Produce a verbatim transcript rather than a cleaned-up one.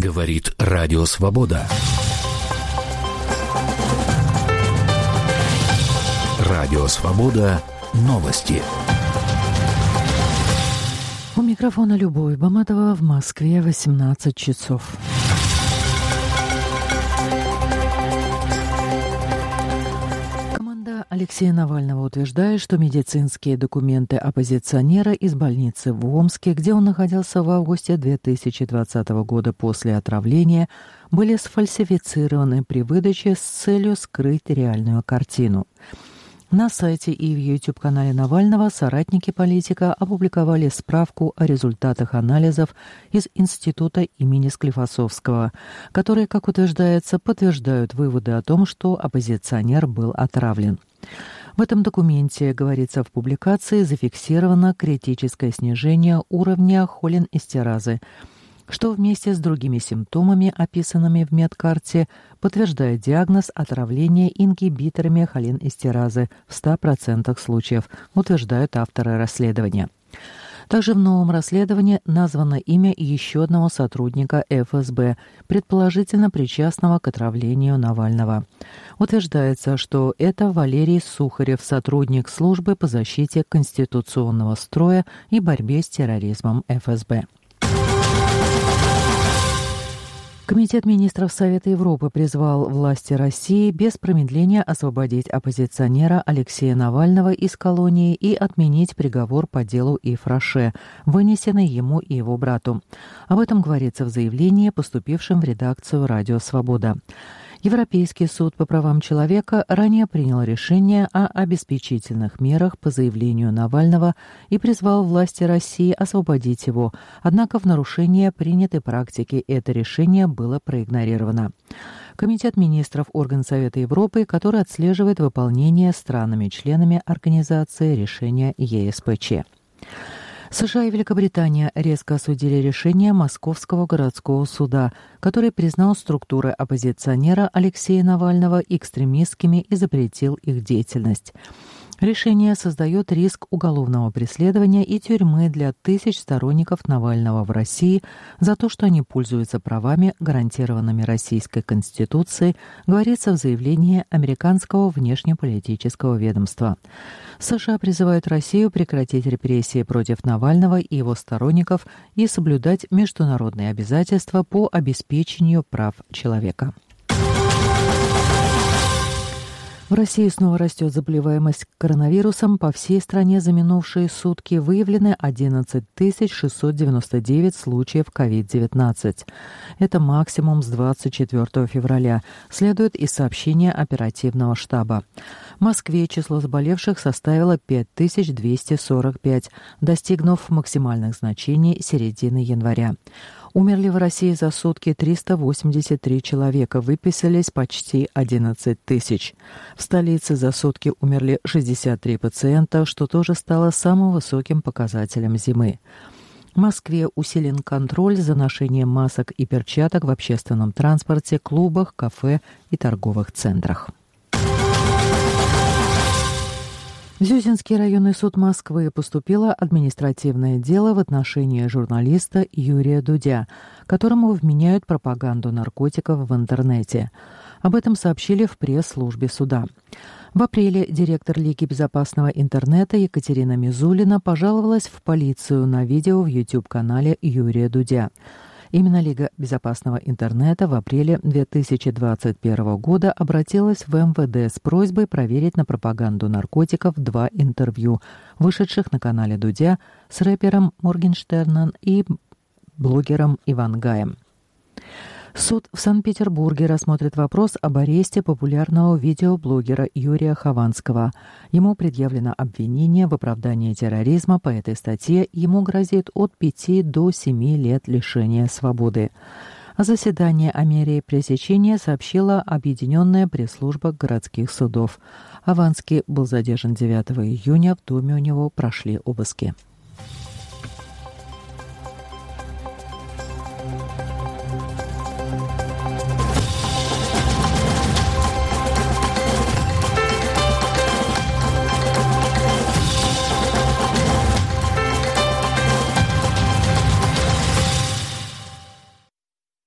Говорит Радио Свобода. Радио Свобода. Новости. У микрофона Любовь Баматова, в Москве восемнадцать часов. Команда Алексея Навального утверждает, что медицинские документы оппозиционера из больницы в Омске, где он находился в августе две тысячи двадцатого года после отравления, были сфальсифицированы при выдаче с целью скрыть реальную картину. На сайте и в YouTube-канале Навального соратники политика опубликовали справку о результатах анализов из Института имени Склифосовского, которые, как утверждается, подтверждают выводы о том, что оппозиционер был отравлен. В этом документе, говорится в публикации, зафиксировано критическое снижение уровня холинэстеразы, что вместе с другими симптомами, описанными в медкарте, подтверждает диагноз отравления ингибиторами холинэстеразы в ста процентах случаев, утверждают авторы расследования. Также в новом расследовании названо имя еще одного сотрудника эф эс бэ, предположительно причастного к отравлению Навального. Утверждается, что это Валерий Сухарев, сотрудник службы по защите конституционного строя и борьбе с терроризмом эф эс бэ. Комитет министров Совета Европы призвал власти России без промедления освободить оппозиционера Алексея Навального из колонии и отменить приговор по делу Ив Роше, вынесенный ему и его брату. Об этом говорится в заявлении, поступившем в редакцию «Радио Свобода». Европейский суд по правам человека ранее принял решение о обеспечительных мерах по заявлению Навального и призвал власти России освободить его, однако в нарушение принятой практики это решение было проигнорировано. Комитет министров – орган Совета Европы, который отслеживает выполнение странами-членами организации решения е эс пэ че. США и Великобритания резко осудили решение Московского городского суда, который признал структуры оппозиционера Алексея Навального экстремистскими и запретил их деятельность. Решение создает риск уголовного преследования и тюрьмы для тысяч сторонников Навального в России за то, что они пользуются правами, гарантированными Российской Конституцией, говорится в заявлении американского внешнеполитического ведомства. США призывают Россию прекратить репрессии против Навального и его сторонников и соблюдать международные обязательства по обеспечению прав человека. В России снова растет заболеваемость коронавирусом. По всей стране за минувшие сутки выявлены одиннадцать тысяч шестьсот девяносто девять случаев ковид девятнадцать. Это максимум с двадцать четвёртого февраля, следует из сообщения оперативного штаба. В Москве число заболевших составило пять тысяч двести сорок пять, достигнув максимальных значений середины января. Умерли в России за сутки триста восемьдесят три человека, выписались почти одиннадцать тысяч. В столице за сутки умерли шестьдесят три пациента, что тоже стало самым высоким показателем зимы. В Москве усилен контроль за ношением масок и перчаток в общественном транспорте, клубах, кафе и торговых центрах. В Зюзинский районный суд Москвы поступило административное дело в отношении журналиста Юрия Дудя, которому вменяют пропаганду наркотиков в интернете. Об этом сообщили в пресс-службе суда. В апреле директор Лиги безопасного интернета Екатерина Мизулина пожаловалась в полицию на видео в YouTube-канале Юрия Дудя. Именно Лига безопасного интернета в апреле две тысячи двадцать первого года обратилась в эм вэ дэ с просьбой проверить на пропаганду наркотиков два интервью, вышедших на канале Дудя с рэпером Моргенштерном и блогером Ивангаем. Суд в Санкт-Петербурге рассмотрит вопрос об аресте популярного видеоблогера Юрия Хованского. Ему предъявлено обвинение в оправдании терроризма. По этой статье ему грозит от пяти до семи лет лишения свободы. О заседании о мере пресечения сообщила Объединенная пресс-служба городских судов. Хованский был задержан девятого июня, в доме у него прошли обыски.